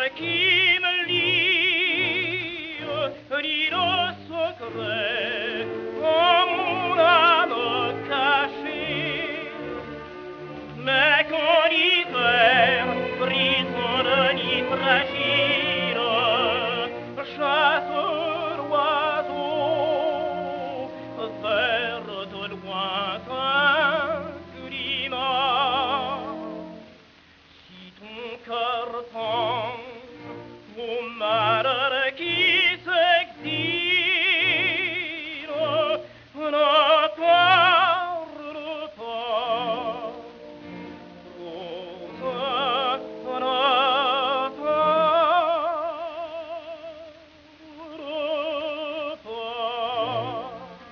qui me lie le secret en mon âme cachée. Mais quand l'hiver brisonne ni fragile chasse l'oiseau vers de lointains climats. Si ton cœur pense au malheur qui s'exile, ne parle pas. Rose, ne parle pas.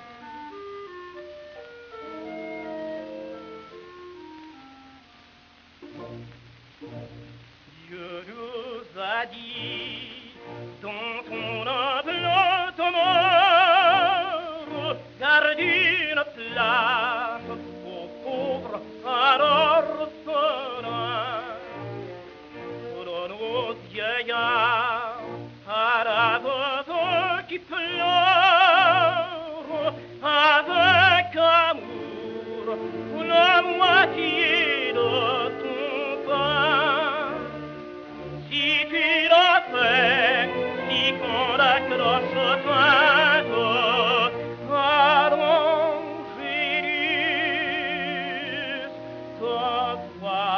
Dieu nous a dit dans ton humble demeure, garde une place aux pauvres, à l'orphelin. Donne aux vieillards, à la veuve qui pleure, avec amour, la moitié de ton pain. Si tu l'as fait, si quand la cloche teinte, à l'angélus, ta voix